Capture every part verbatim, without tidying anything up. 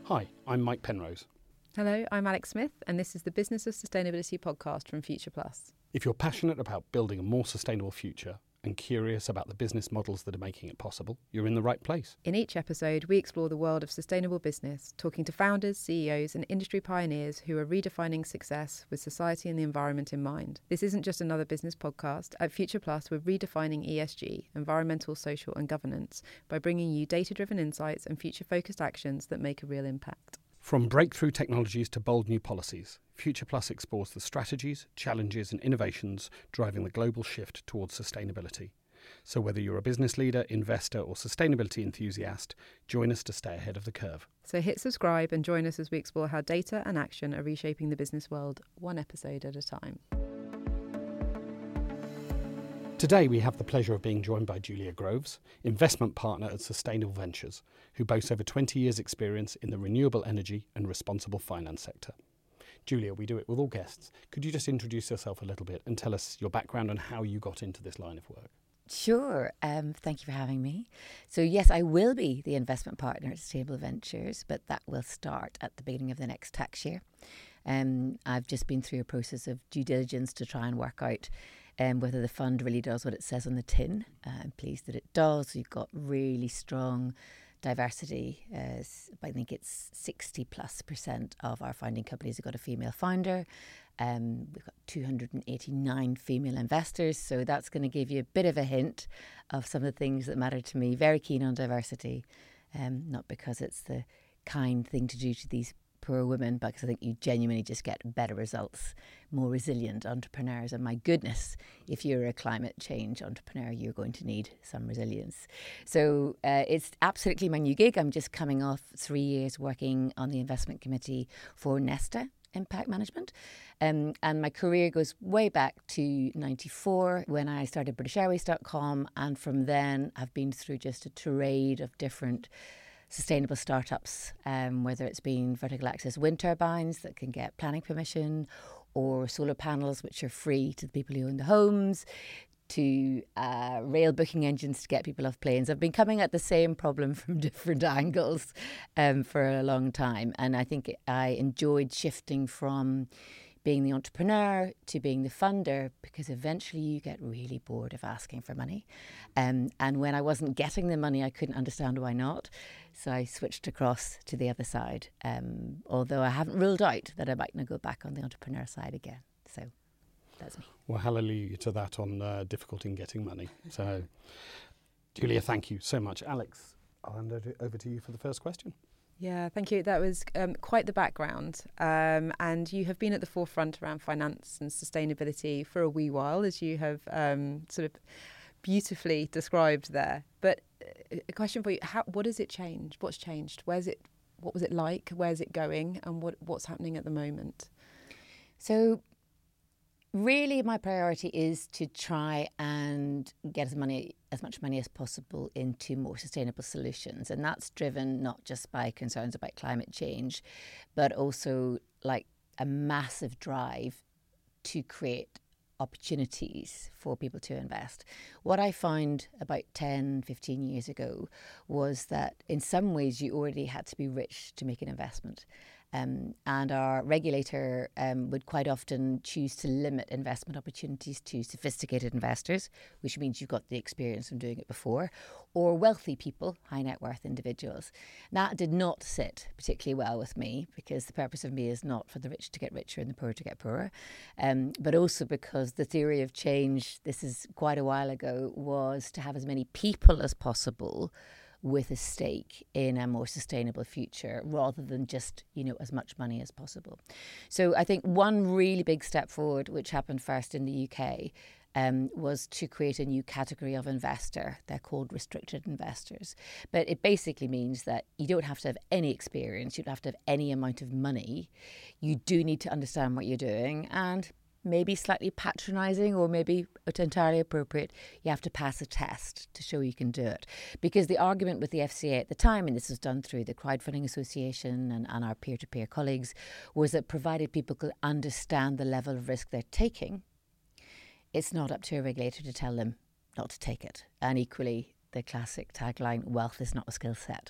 Hi, I'm Mike Penrose. Hello, I'm Alex Smith, and this is the Business of Sustainability podcast from Future Plus. If you're passionate about building a more sustainable future and curious about the business models that are making it possible, you're in the right place. In each episode, we explore the world of sustainable business, talking to founders, C E Os, and industry pioneers who are redefining success with society and the environment in mind. This isn't just another business podcast. At Future Plus, we're redefining E S G, environmental, social, and governance, by bringing you data-driven insights and future-focused actions that make a real impact. From breakthrough technologies to bold new policies, Future Plus explores the strategies, challenges and innovations driving the global shift towards sustainability. So whether you're a business leader, investor or sustainability enthusiast, join us to stay ahead of the curve. So hit subscribe and join us as we explore how data and action are reshaping the business world, one episode at a time. Today we have the pleasure of being joined by Julia Groves, investment partner at Sustainable Ventures, who boasts over twenty years' experience in the renewable energy and responsible finance sector. Julia, we do it with all guests. Could you just introduce yourself a little bit and tell us your background and how you got into this line of work? Sure. Um, thank you for having me. So yes, I will be the investment partner at Sustainable Ventures, but that will start at the beginning of the next tax year. Um, I've just been through a process of due diligence to try and work out um, whether the fund really does what it says on the tin. Uh, I'm pleased that it does. We've got really strong diversity. Uh, I think it's sixty plus percent of our founding companies have got a female founder. Um, we've got two hundred eighty-nine female investors. So that's going to give you a bit of a hint of some of the things that matter to me. Very keen on diversity, um, not because it's the kind thing to do to these poor women, but because I think you genuinely just get better results, more resilient entrepreneurs. And my goodness, if you're a climate change entrepreneur, you're going to need some resilience. So uh, it's absolutely my new gig. I'm just coming off three years working on the investment committee for Nesta Impact Management. Um, and my career goes way back to ninety-four when I started British Airways dot com. And from then I've been through just a tirade of different sustainable startups, um, whether it's been vertical access wind turbines that can get planning permission, or solar panels which are free to the people who own the homes, to uh, rail booking engines to get people off planes. I've been coming at the same problem from different angles um, for a long time. And I think I enjoyed shifting from being the entrepreneur to being the funder, because eventually you get really bored of asking for money. Um, and when I wasn't getting the money, I couldn't understand why not. So I switched across to the other side, um, although I haven't ruled out that I might not go back on the entrepreneur side again. So that's me. Well, hallelujah to that on uh, difficulty in getting money. So, Julia, thank you so much. Alex, I'll hand it over to you for the first question. Yeah, thank you. That was um, quite the background. Um, and you have been at the forefront around finance and sustainability for a wee while, as you have um, sort of beautifully described there. But a question for you, how, what has it changed? What's changed? Where's it? What was it like? Where's it going? And what what's happening at the moment? So really my priority is to try and get as money as much money as possible into more sustainable solutions. And that's driven not just by concerns about climate change, but also like a massive drive to create opportunities for people to invest. What I found about ten, fifteen years ago was that in some ways you already had to be rich to make an investment. Um, and our regulator um, would quite often choose to limit investment opportunities to sophisticated investors, which means you've got the experience from doing it before, or wealthy people, high net worth individuals. That did not sit particularly well with me, because the purpose of me is not for the rich to get richer and the poor to get poorer, um, but also because the theory of change, this is quite a while ago, was to have as many people as possible with a stake in a more sustainable future, rather than just, you know, as much money as possible. So I think one really big step forward, which happened first in the U K, um, was to create a new category of investor. They're called restricted investors. But it basically means that you don't have to have any experience, you don't have to have any amount of money. You do need to understand what you're doing, and maybe slightly patronising, or maybe it's entirely appropriate, you have to pass a test to show you can do it. Because the argument with the F C A at the time, and this was done through the Crowdfunding Association and, and our peer-to-peer colleagues, was that provided people could understand the level of risk they're taking, it's not up to a regulator to tell them not to take it. And equally, the classic tagline, wealth is not a skill set.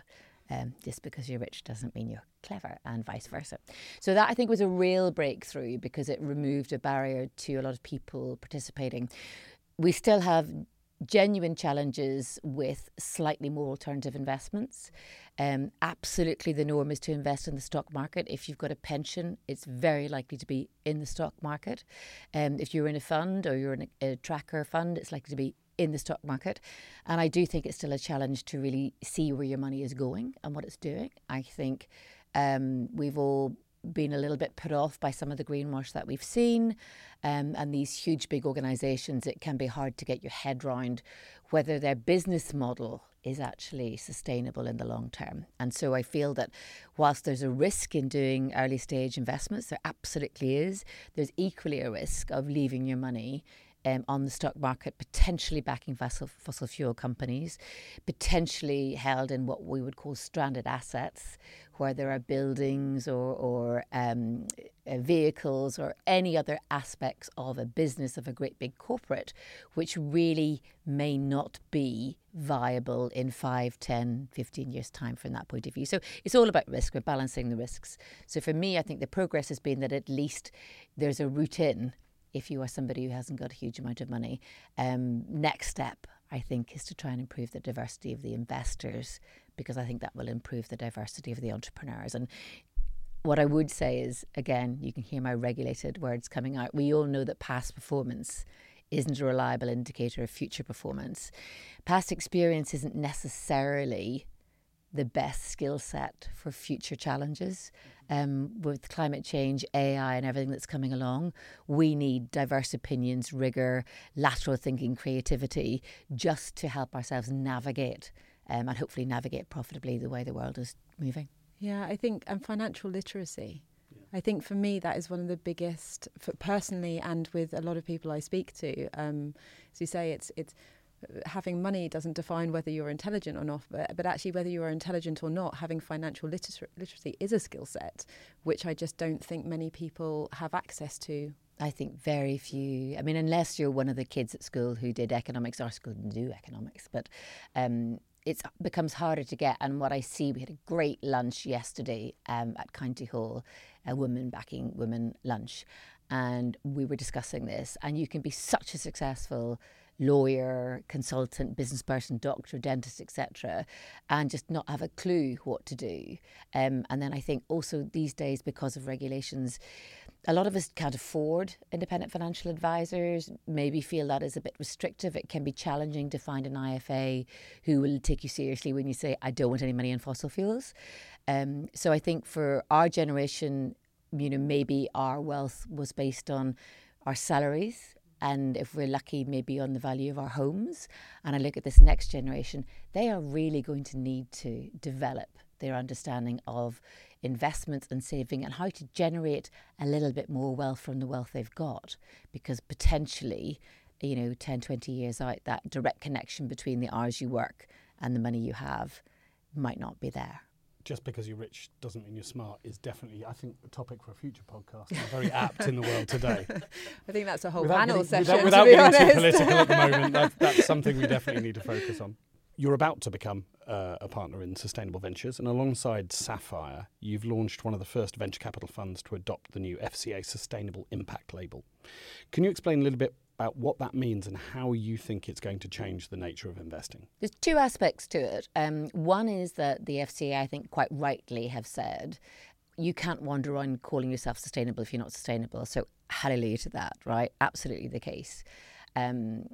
Um, just because you're rich doesn't mean you're clever, and vice versa. So that, I think, was a real breakthrough because it removed a barrier to a lot of people participating. We still have genuine challenges with slightly more alternative investments. Um, absolutely, the norm is to invest in the stock market. If you've got a pension, it's very likely to be in the stock market. Um, if you're in a fund or you're in a, a tracker fund, it's likely to be in the stock market. And I do think it's still a challenge to really see where your money is going and what it's doing. I think um, we've all been a little bit put off by some of the greenwash that we've seen, um, and these huge big organisations, it can be hard to get your head round whether their business model is actually sustainable in the long term. And so I feel that whilst there's a risk in doing early stage investments, there absolutely is, there's equally a risk of leaving your money Um, on the stock market, potentially backing fossil, fossil fuel companies, potentially held in what we would call stranded assets, where there are buildings or, or um, uh, vehicles or any other aspects of a business of a great big corporate, which really may not be viable in five, ten, fifteen years' time from that point of view. So it's all about risk. We're balancing the risks. So for me, I think the progress has been that at least there's a route in if you are somebody who hasn't got a huge amount of money. Um, next step, I think, is to try and improve the diversity of the investors, because I think that will improve the diversity of the entrepreneurs. And what I would say is, again, you can hear my regulated words coming out. We all know that past performance isn't a reliable indicator of future performance. Past experience isn't necessarily the best skill set for future challenges. Um, with climate change, A I and everything that's coming along, we need diverse opinions, rigour, lateral thinking, creativity, just to help ourselves navigate um, and hopefully navigate profitably the way the world is moving. Yeah, I think, and financial literacy. I think for me, that is one of the biggest, for personally and with a lot of people I speak to. Um, as you say, it's it's having money doesn't define whether you're intelligent or not, but, but actually whether you are intelligent or not, having financial liter- literacy is a skill set, which I just don't think many people have access to. I think very few. I mean, unless you're one of the kids at school who did economics, our school didn't do economics, but um, it becomes harder to get. And what I see, we had a great lunch yesterday um, at County Hall, a women backing women lunch, and we were discussing this. And you can be such a successful lawyer, consultant, business person, doctor, dentist, et cetera, and just not have a clue what to do. Um, and then I think also these days, because of regulations, a lot of us can't afford independent financial advisors, maybe feel that is a bit restrictive. It can be challenging to find an I F A who will take you seriously when you say, I don't want any money in fossil fuels. Um, so I think for our generation, you know, maybe our wealth was based on our salaries, and if we're lucky, maybe on the value of our homes. And I look at this next generation, they are really going to need to develop their understanding of investments and saving and how to generate a little bit more wealth from the wealth they've got. Because potentially, you know, ten, twenty years out, that direct connection between the hours you work and the money you have might not be there. Just because you're rich doesn't mean you're smart is definitely, I think, a topic for a future podcast. And very apt in the world today. I think that's a whole without panel getting, session, Without, without to be getting honest. too political at the moment, that, that's something we definitely need to focus on. You're about to become uh, a partner in Sustainable Ventures, and alongside Sapphire, you've launched one of the first venture capital funds to adopt the new F C A Sustainable Impact label. Can you explain a little bit about what that means and how you think it's going to change the nature of investing? There's two aspects to it. Um, one is that the F C A, I think quite rightly, have said you can't wander around calling yourself sustainable if you're not sustainable. So hallelujah to that, right? Absolutely the case. Um,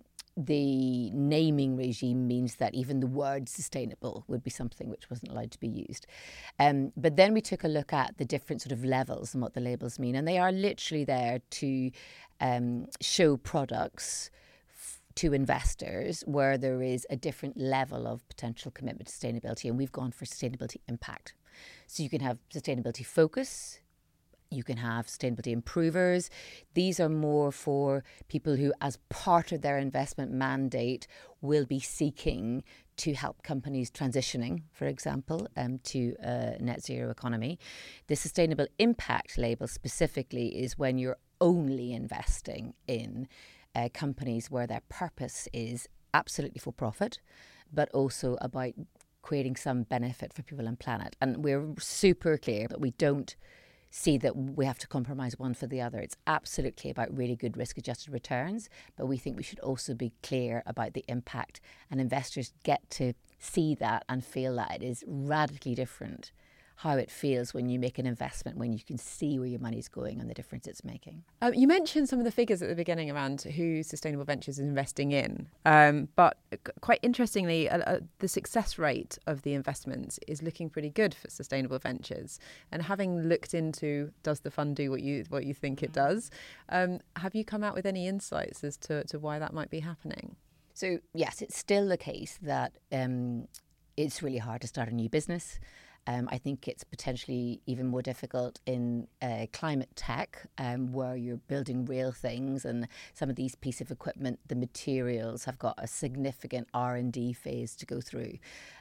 the naming regime means that even the word sustainable would be something which wasn't allowed to be used. Um, but then we took a look at the different sort of levels and what the labels mean. And they are literally there to um, show products f- to investors where there is a different level of potential commitment to sustainability. And we've gone for sustainability impact. So you can have sustainability focus. You can have sustainability improvers. These are more for people who, as part of their investment mandate, will be seeking to help companies transitioning, for example, um, to a net zero economy. The sustainable impact label specifically is when you're only investing in uh, companies where their purpose is absolutely for profit, but also about creating some benefit for people and planet. And we're super clear that we don't see that we have to compromise one for the other. It's absolutely about really good risk-adjusted returns, but we think we should also be clear about the impact, and investors get to see that and feel that it is radically different how it feels when you make an investment, when you can see where your money's going and the difference it's making. Um, you mentioned some of the figures at the beginning around who Sustainable Ventures is investing in, um, but quite interestingly, uh, uh, the success rate of the investments is looking pretty good for Sustainable Ventures. And having looked into does the fund do what you what you think it does, um, have you come out with any insights as to, to why that might be happening? So yes, it's still the case that um, it's really hard to start a new business. Um, I think it's potentially even more difficult in uh, climate tech, um, where you're building real things, and some of these pieces of equipment, the materials have got a significant R and D phase to go through.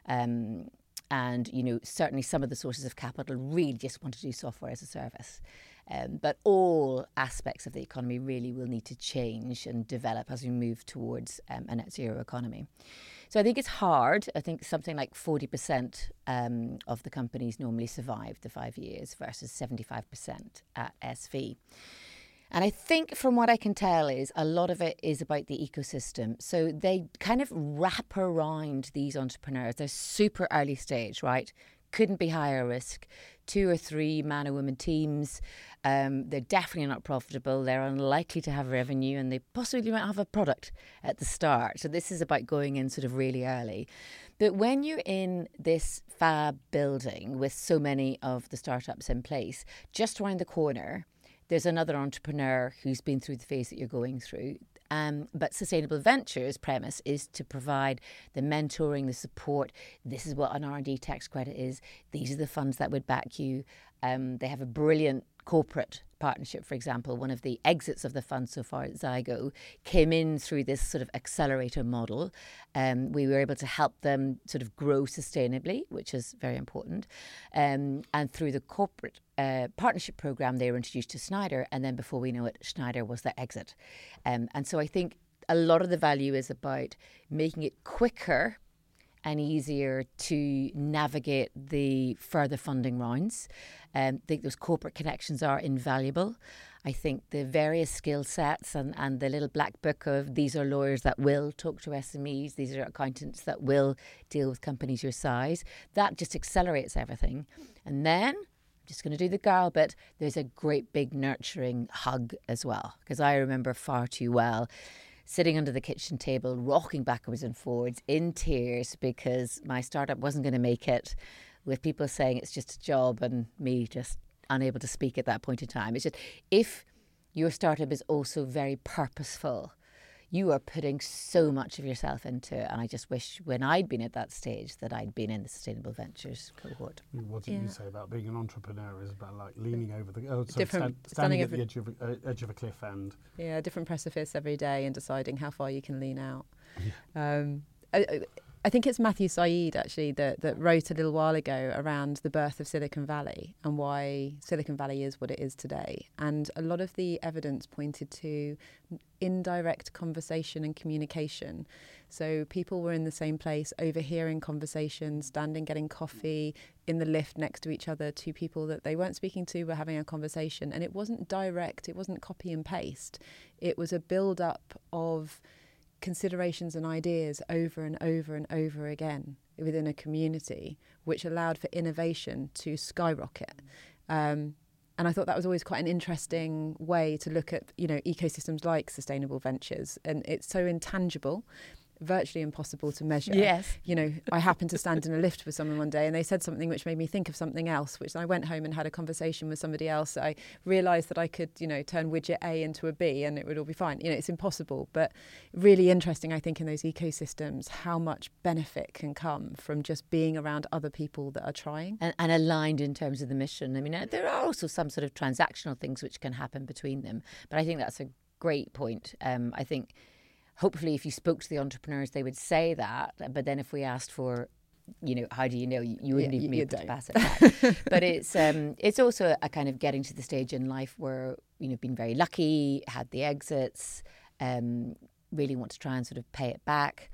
Um, and, you know, certainly some of the sources of capital really just want to do software as a service. Um, but all aspects of the economy really will need to change and develop as we move towards um, a net zero economy. So I think it's hard. I think something like forty percent um, of the companies normally survive the five years versus seventy-five percent at S V. And I think from what I can tell is a lot of it is about the ecosystem. So they kind of wrap around these entrepreneurs. They're super early stage, right? Couldn't be higher risk. Two or three man or woman teams. Um, they're definitely not profitable. They're unlikely to have revenue, and they possibly might have a product at the start. So this is about going in sort of really early. But when you're in this fab building with so many of the startups in place, just around the corner, there's another entrepreneur who's been through the phase that you're going through. Um, but Sustainable Ventures' premise is to provide the mentoring, the support. This is what an R and D tax credit is. These are the funds that would back you. Um, they have a brilliant corporate partnership, for example. One of the exits of the fund so far at Zygo came in through this sort of accelerator model. Um, we were able to help them sort of grow sustainably, which is very important. Um, and through the corporate uh, partnership program, they were introduced to Schneider. And then before we know it, Schneider was their exit. Um, and so I think a lot of the value is about making it quicker and easier to navigate the further funding rounds. Um, I think those corporate connections are invaluable. I think the various skill sets and, and the little black book of these are lawyers that will talk to S M Es, these are accountants that will deal with companies your size, that just accelerates everything. And then, I'm just going to do the girl bit, there's a great big nurturing hug as well. Because I remember far too well sitting under the kitchen table, rocking backwards and forwards in tears because my startup wasn't going to make it, with people saying it's just a job and me just unable to speak at that point in time. It's just, if your startup is also very purposeful, you are putting so much of yourself into it. And I just wish when I'd been at that stage that I'd been in the Sustainable Ventures cohort. What did Yeah. you say about being an entrepreneur is about like leaning over the, oh, sorry, Different- stand, standing standing at the over- edge of, a, uh, edge of a cliff and... Yeah, different precipice every day and deciding how far you can lean out. Um, I, I- I think it's Matthew Saeed, actually, that, that wrote a little while ago around the birth of Silicon Valley and why Silicon Valley is what it is today. And a lot of the evidence pointed to indirect conversation and communication. So people were in the same place, overhearing conversations, standing, getting coffee, in the lift next to each other. Two people that they weren't speaking to were having a conversation. And it wasn't direct, it wasn't copy and paste. It was a build-up of considerations and ideas over and over and over again within a community, which allowed for innovation to skyrocket. Um, and I thought that was always quite an interesting way to look at, you know, ecosystems like Sustainable Ventures. And it's so intangible, virtually impossible to measure. Yes. You know, I happened to stand in a lift with someone one day and they said something which made me think of something else, which I went home and had a conversation with somebody else. I realised that I could, you know, turn widget A into a B and it would all be fine. You know, it's impossible, but really interesting, I think, in those ecosystems, how much benefit can come from just being around other people that are trying. And, and aligned in terms of the mission. I mean, uh, there are also some sort of transactional things which can happen between them. But I think that's a great point. Um, I think hopefully if you spoke to the entrepreneurs, they would say that. But then if we asked for, you know, how do you know, you, you wouldn't Yeah, even you- be you able to don't. pass it back. But it's um, it's also a kind of getting to the stage in life where, you know, been very lucky, had the exits, um, really want to try and sort of pay it back.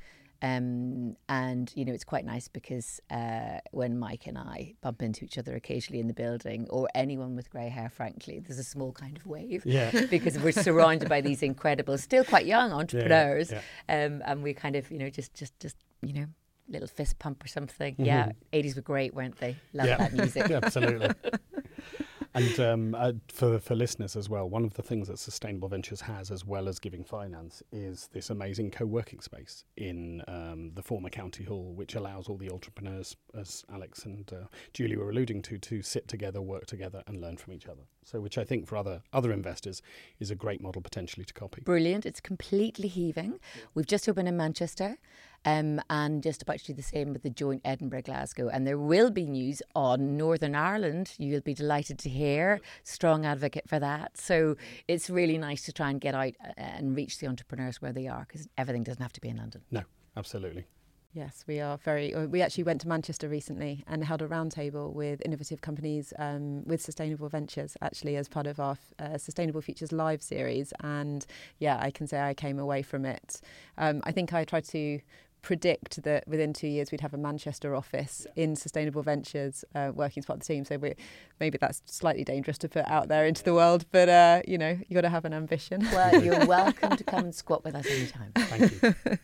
Um, and, you know, it's quite nice because uh, when Mike and I bump into each other occasionally in the building, or anyone with grey hair, frankly, there's a small kind of wave. Yeah. Because we're surrounded by these incredible, still quite young entrepreneurs. Yeah, yeah. Um, and we kind of, you know, just, just, just, you know, little fist pump or something. Mm-hmm. Yeah, eighties were great, weren't they? Love Yeah. that music. Yeah, absolutely. And um, uh, for, for listeners as well, one of the things that Sustainable Ventures has, as well as giving finance, is this amazing co-working space in um, the former County Hall, which allows all the entrepreneurs, as Alex and uh, Julie were alluding to, to sit together, work together and learn from each other. So which I think for other, other investors is a great model potentially to copy. Brilliant. It's completely heaving. We've just opened in Manchester. Um, and just about to do the same with the joint Edinburgh Glasgow. And there will be news on Northern Ireland. You'll be delighted to hear. Strong advocate for that. So it's really nice to try and get out and reach the entrepreneurs where they are, because everything doesn't have to be in London. No, absolutely. Yes, we are very. We actually went to Manchester recently and held a roundtable with innovative companies um, with Sustainable Ventures, actually, as part of our uh, Sustainable Futures Live series. And yeah, I can say I came away from it. Um, I think I tried to predict that within two years we'd have a Manchester office yeah. in Sustainable Ventures uh, working as part of the team. So we, maybe that's slightly dangerous to put out there into the world, but uh, you know, you got to have an ambition. Well, you're welcome to come and squat with us anytime. Thank you.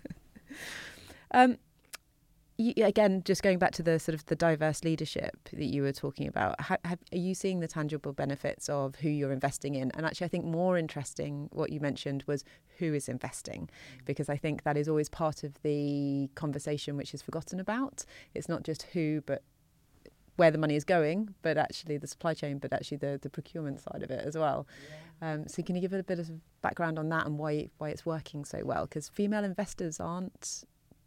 um, you, again, just going back to the sort of the diverse leadership that you were talking about, how, have, are you seeing the tangible benefits of who you're investing in? And actually, I think more interesting, what you mentioned was who is investing, because I think that is always part of the conversation which is forgotten about. It's not just who, but where the money is going, but actually the supply chain, but actually the, the procurement side of it as well. Yeah. Um, so can you give a bit of background on that and why why it's working so well? Because female investors aren't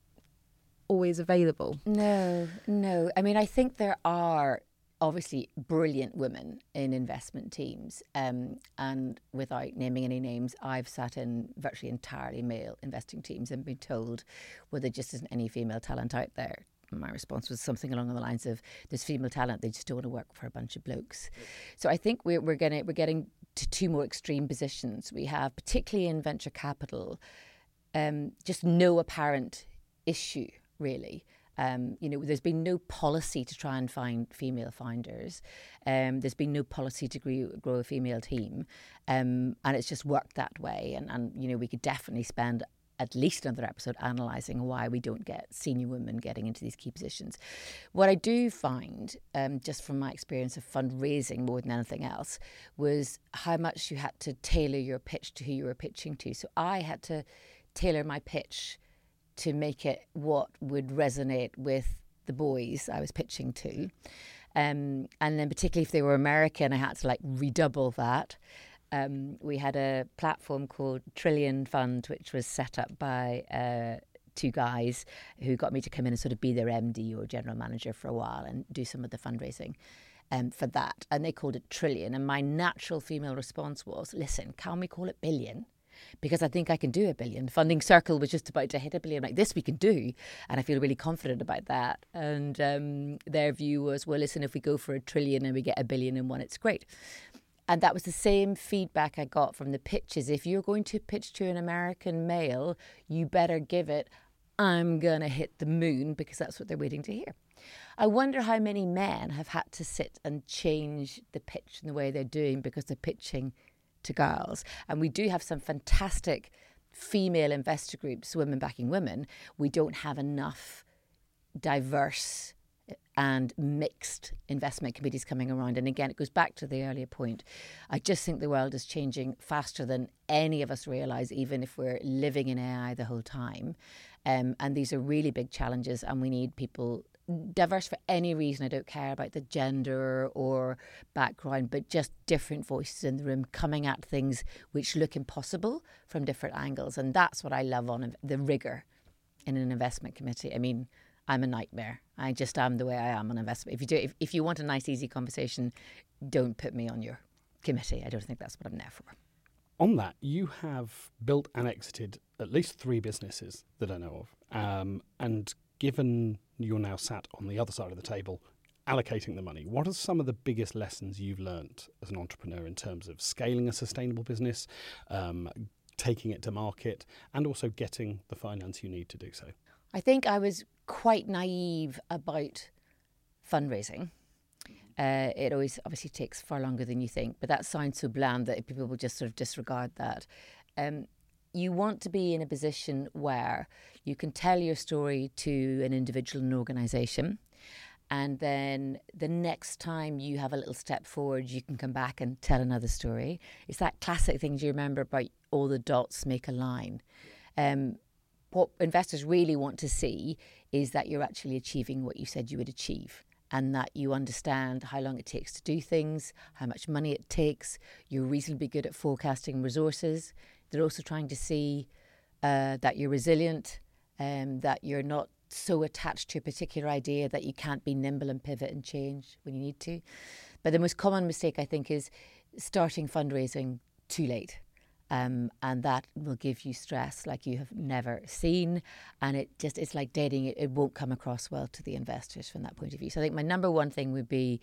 always available. No, no. I mean, I think there are obviously brilliant women in investment teams. Um, and without naming any names, I've sat in virtually entirely male investing teams and been told, well, there just isn't any female talent out there. My response was something along the lines of, there's female talent, they just don't want to work for a bunch of blokes. So I think we're we're gonna we're getting to two more extreme positions. We have, particularly in venture capital, um, just no apparent issue, really. Um, you know, there's been no policy to try and find female founders. Um, there's been no policy to grow, grow a female team. Um, and it's just worked that way. And, and, you know, we could definitely spend at least another episode analysing why we don't get senior women getting into these key positions. What I do find, um, just from my experience of fundraising more than anything else, was how much you had to tailor your pitch to who you were pitching to. So I had to tailor my pitch to make it what would resonate with the boys I was pitching to. Um, and then particularly if they were American, I had to like redouble that. Um, we had a platform called Trillion Fund, which was set up by uh, two guys who got me to come in and sort of be their M D or general manager for a while and do some of the fundraising um, for that. And they called it Trillion. And my natural female response was, listen, can we call it billion? Because I think I can do a billion. Funding Circle was just about to hit a billion. Like, this we can do. And I feel really confident about that. And um, their view was, well, listen, if we go for a trillion and we get a billion in one, it's great. And that was the same feedback I got from the pitches. If you're going to pitch to an American male, you better give it, I'm going to hit the moon, because that's what they're waiting to hear. I wonder how many men have had to sit and change the pitch in the way they're doing because they're pitching to girls. And we do have some fantastic female investor groups, women backing women. We don't have enough diverse and mixed investment committees coming around. And again, it goes back to the earlier point. I just think the world is changing faster than any of us realise, even if we're living in A I the whole time. Um, and these are really big challenges, and we need people diverse for any reason. I don't care about the gender or background, but just different voices in the room coming at things which look impossible from different angles. And that's what I love on the rigour in an investment committee. I mean, I'm a nightmare. I just am the way I am on investment. If you do, if, if you want a nice, easy conversation, don't put me on your committee. I don't think that's what I'm there for. On that, you have built and exited at least three businesses that I know of. Um, and given you're now sat on the other side of the table, allocating the money, what are some of the biggest lessons you've learnt as an entrepreneur in terms of scaling a sustainable business, um, taking it to market, and also getting the finance you need to do so? I think I was quite naive about fundraising. Uh, it always obviously takes far longer than you think, but that sounds so bland that people will just sort of disregard that. Um, you want to be in a position where you can tell your story to an individual and organisation, and then the next time you have a little step forward, you can come back and tell another story. It's that classic thing you remember about all the dots make a line. Um, what investors really want to see is that you're actually achieving what you said you would achieve, and that you understand how long it takes to do things, how much money it takes. You're reasonably good at forecasting resources. They're also trying to see uh, that you're resilient, um, that you're not so attached to a particular idea that you can't be nimble and pivot and change when you need to. But the most common mistake, I think, is starting fundraising too late. Um, and that will give you stress like you have never seen. And it just, it's like dating. It, it won't come across well to the investors from that point of view. So I think my number one thing would be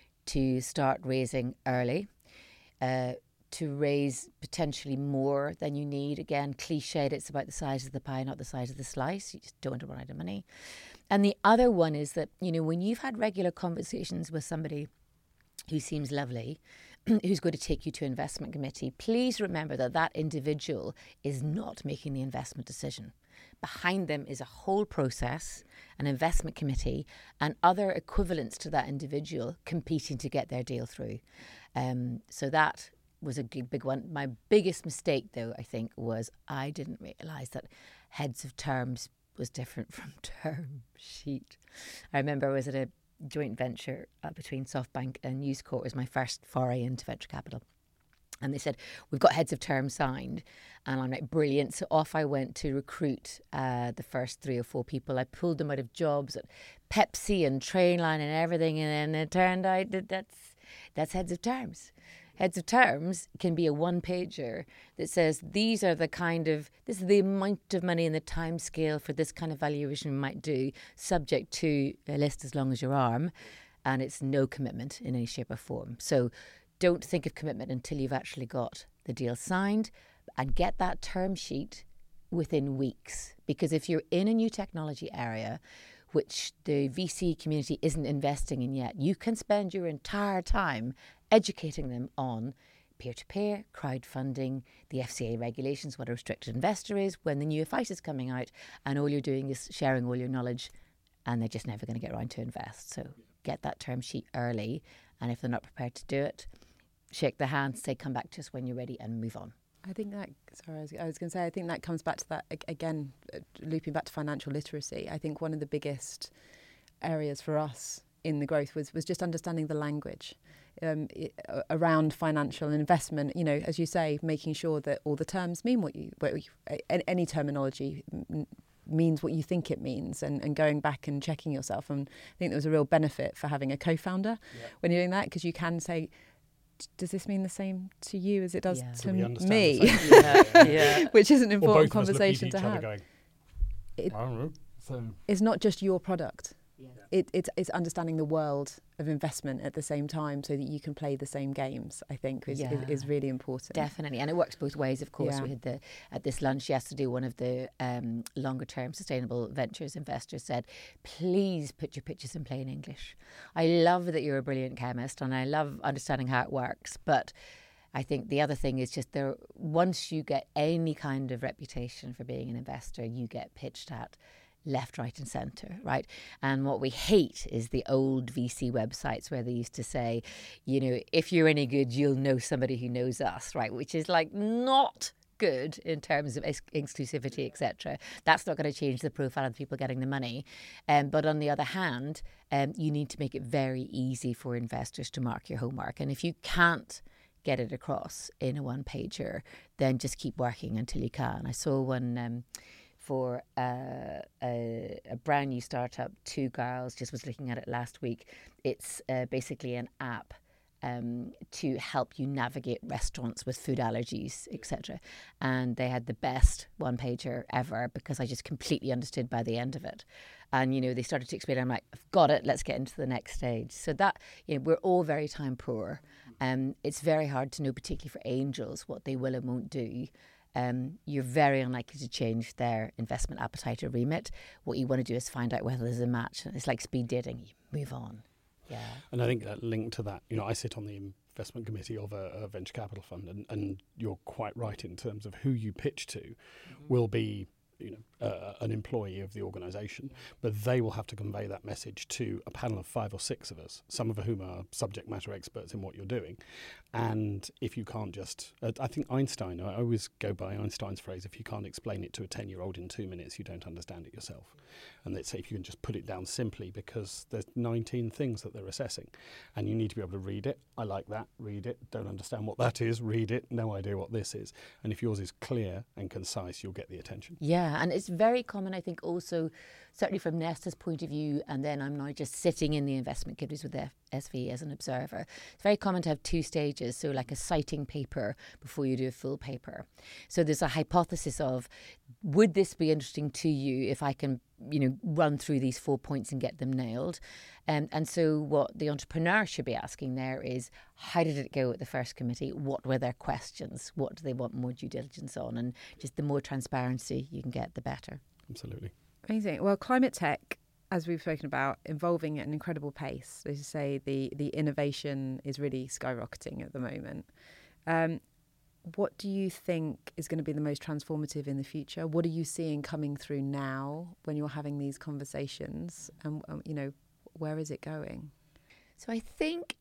to start raising early, uh, to raise potentially more than you need. Again, cliched, it's about the size of the pie, not the size of the slice. You just don't want to run out of money. And the other one is that, you know, when you've had regular conversations with somebody who seems lovely, who's going to take you to investment committee, please remember that that individual is not making the investment decision. Behind them is a whole process, an investment committee, and other equivalents to that individual competing to get their deal through. Um, so that was a big, big one. My biggest mistake, though, I think, was I didn't realise that heads of terms was different from term sheet. I remember I was at a joint venture uh, between SoftBank and News Corp. It was my first foray into venture capital. And they said, we've got heads of terms signed. And I'm like, brilliant. So off I went to recruit uh, the first three or four people. I pulled them out of jobs at Pepsi and Trainline and everything. And then it turned out that that's, that's heads of terms. Heads of terms can be a one-pager that says these are the kind of, this is the amount of money and the time scale for this kind of valuation we might do, subject to a list as long as your arm, and it's no commitment in any shape or form. So don't think of commitment until you've actually got the deal signed, and get that term sheet within weeks. Because if you're in a new technology area, which the V C community isn't investing in yet, you can spend your entire time educating them on peer-to-peer, crowdfunding, the F C A regulations, what a restricted investor is, when the new F I C E is coming out, and all you're doing is sharing all your knowledge, and they're just never going to get around to invest. So get that term sheet early, and if they're not prepared to do it, shake their hand, say, come back to us when you're ready, and move on. I think that, sorry, I was, I was going to say, I think that comes back to that, again, looping back to financial literacy. I think one of the biggest areas for us in the growth was, was just understanding the language um, it, around financial investment. You know, as you say, making sure that all the terms mean what you, what you any terminology m- means what you think it means, and, and going back and checking yourself. And I think there was a real benefit for having a co-founder yeah. when you're doing that, because you can say, does this mean the same to you as it does yeah. to do me? yeah, yeah. Which is an important conversation to have. Going, it, I don't know. So it's not just your product. Yeah. It, it's, it's understanding the world of investment at the same time, so that you can play the same games, I think, is, yeah. is, is really important. Definitely. And it works both ways, of course. Yeah. We had the at this lunch yesterday, one of the um, longer term sustainable ventures investors said, please put your pitches in plain English. I love that you're a brilliant chemist, and I love understanding how it works, but I think the other thing is just there, once you get any kind of reputation for being an investor, you get pitched at left, right and centre, right? And what we hate is the old V C websites where they used to say, you know, if you're any good, you'll know somebody who knows us, right? Which is like not good in terms of ex- exclusivity, et cetera. That's not going to change the profile of the people getting the money. Um, but on the other hand, um, you need to make it very easy for investors to mark your homework. And if you can't get it across in a one-pager, then just keep working until you can. I saw one... Um, for uh, a, a brand new startup, two girls, just was looking at it last week. It's uh, basically an app um, to help you navigate restaurants with food allergies, et cetera. And they had the best one-pager ever, because I just completely understood by the end of it. And, you know, they started to explain, I'm like, I've got it, let's get into the next stage. So that, you know, we're all very time poor. Um, it's very hard to know, particularly for angels, what they will and won't do. um, you're very unlikely to change their investment appetite or remit. What you want to do is find out whether there's a match. It's like speed dating. You move on. Yeah. And I think that linked to that, you know, I sit on the investment committee of a, a venture capital fund, and, and you're quite right in terms of who you pitch to mm-hmm. will be, you know, uh, an employee of the organisation, but they will have to convey that message to a panel of five or six of us, some of whom are subject matter experts in what you're doing. And if you can't just, uh, I think Einstein, I always go by Einstein's phrase, if you can't explain it to a ten-year-old in two minutes, you don't understand it yourself. And they say if you can just put it down simply, because there's nineteen things that they're assessing, and you need to be able to read it. I like that, read it, don't understand what that is, read it, no idea what this is. And if yours is clear and concise, you'll get the attention. Yeah, and it's very common, I think, also, certainly from Nesta's point of view, and then I'm now just sitting in the investment committees with the S V as an observer. It's very common to have two stages, so like a citing paper before you do a full paper. So there's a hypothesis of, would this be interesting to you if I can, you know, run through these four points and get them nailed? Um, and so what the entrepreneur should be asking there is, how did it go at the first committee? What were their questions? What do they want more due diligence on? And just the more transparency you can get, the better. Absolutely. Amazing. Well, climate tech, as we've spoken about, evolving at an incredible pace. As you say, the, the innovation is really skyrocketing at the moment. Um, what do you think is going to be the most transformative in the future? What are you seeing coming through now when you're having these conversations? And, um, you know, where is it going? So I think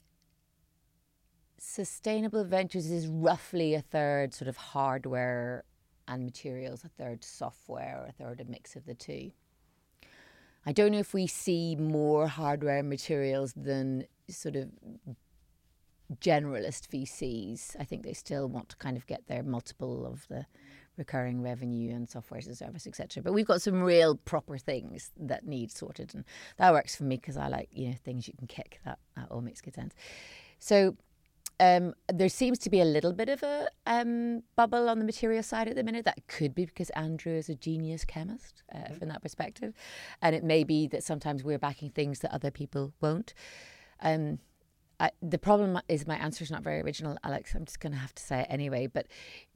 sustainable ventures is roughly a third sort of hardware and materials, a third software, a third a mix of the two. I don't know if we see more hardware and materials than sort of generalist V Cs. I think they still want to kind of get their multiple of the recurring revenue and software as a service, et cetera. But we've got some real proper things that need sorted, and that works for me because I like, you know, things you can kick. That, that all makes good sense. So um, there seems to be a little bit of a um, bubble on the material side at the minute. That could be because Andrew is a genius chemist uh, mm-hmm. from that perspective, and it may be that sometimes we're backing things that other people won't. Um, I, the problem is my answer is not very original, Alex. I'm just going to have to say it anyway. But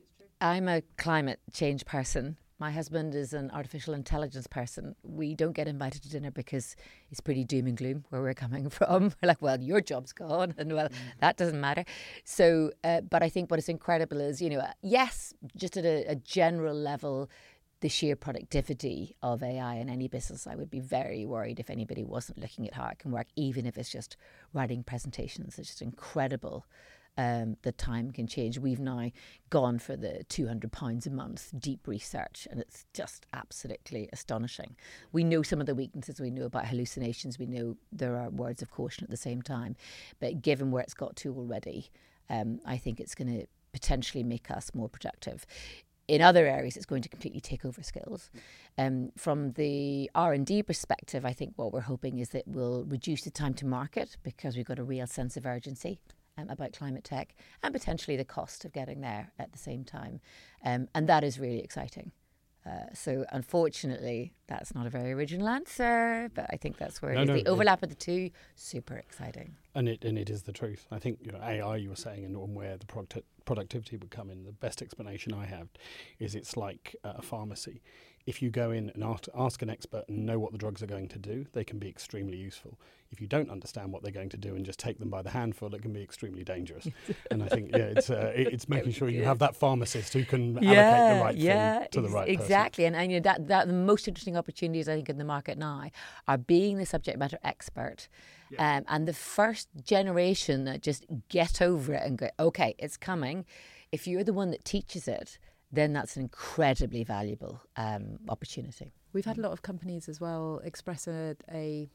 I'm a climate change person. My husband is an artificial intelligence person. We don't get invited to dinner because it's pretty doom and gloom where we're coming from. We're like, well, your job's gone, and well, mm. that doesn't matter. So, uh, but I think what is incredible is, you know, yes, just at a, a general level, the sheer productivity of A I in any business, I would be very worried if anybody wasn't looking at how it can work, even if it's just writing presentations. It's just incredible. Um, the time can change. We've now gone for the two hundred pounds a month deep research, and it's just absolutely astonishing. We know some of the weaknesses. We know about hallucinations. We know there are words of caution at the same time. But given where it's got to already, um, I think it's going to potentially make us more productive. In other areas, it's going to completely take over skills. Um, from the R and D perspective, I think what we're hoping is that we'll reduce the time to market because we've got a real sense of urgency um, about climate tech, and potentially the cost of getting there at the same time. Um, and that is really exciting. Uh, so unfortunately, that's not a very original answer, but I think that's where no, it is. no, the overlap of the two, super exciting. And it and it is the truth. I think, you know, A I, you were saying, and where the product, productivity would come in, the best explanation I have is it's like uh, a pharmacy. If you go in and ask, ask an expert and know what the drugs are going to do, they can be extremely useful. If you don't understand what they're going to do and just take them by the handful, it can be extremely dangerous. And I think, yeah, it's uh, it, it's making sure you have that pharmacist who can yeah, allocate the right yeah, thing to the right exactly. person. Exactly. And, and you know, that, that the most interesting opportunities, I think, in the market now are being the subject matter expert. Yeah. Um, and the first generation that just get over it and go, okay, it's coming. If you're the one that teaches it, then that's an incredibly valuable um, opportunity. We've had a lot of companies as well express a, a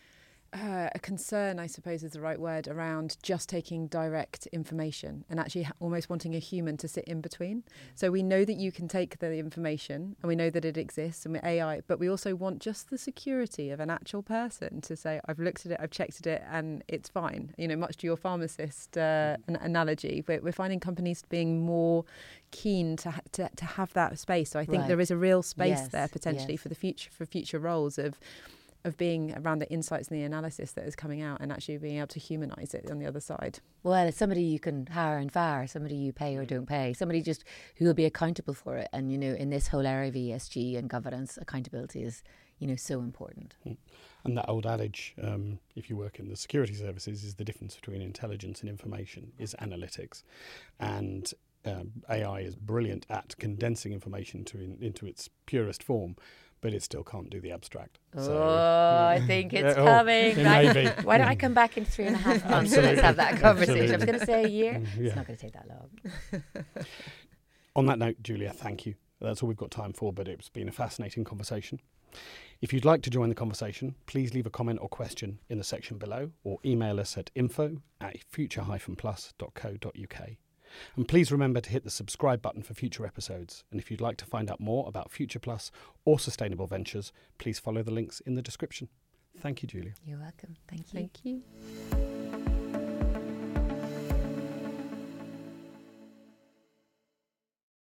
uh, a concern, I suppose is the right word, around just taking direct information and actually ha- almost wanting a human to sit in between. So we know that you can take the information and we know that it exists and we're A I, but we also want just the security of an actual person to say, I've looked at it, I've checked at it, and it's fine. You know, much to your pharmacist uh, an analogy, but we're finding companies being more keen to, ha- to to have that space. So I think right. there is a real space yes, there potentially yes. for the future, for future roles of of being around the insights and the analysis that is coming out and actually being able to humanise it on the other side. Well, it's somebody you can hire and fire, somebody you pay or don't pay, somebody just who will be accountable for it. And, you know, in this whole area of E S G and governance, accountability is, you know, so important. And that old adage, um, if you work in the security services, is the difference between intelligence and information is analytics. And um, A I is brilliant at condensing information to in, into its purest form, but it still can't do the abstract. Oh, So, I think it's oh, coming. it Right. may be. Why don't I come back in three and a half months and let's have that conversation? I was going to say a year. Mm, yeah. It's not going to take that long. On that note, Julia, thank you. That's all we've got time for, but it's been a fascinating conversation. If you'd like to join the conversation, please leave a comment or question in the section below or email us at info at future dash plus dot co dot uk. And please remember to hit the subscribe button for future episodes. And if you'd like to find out more about Future Plus or Sustainable Ventures, please follow the links in the description. Thank you, Julia. You're welcome. Thank you. Thank you.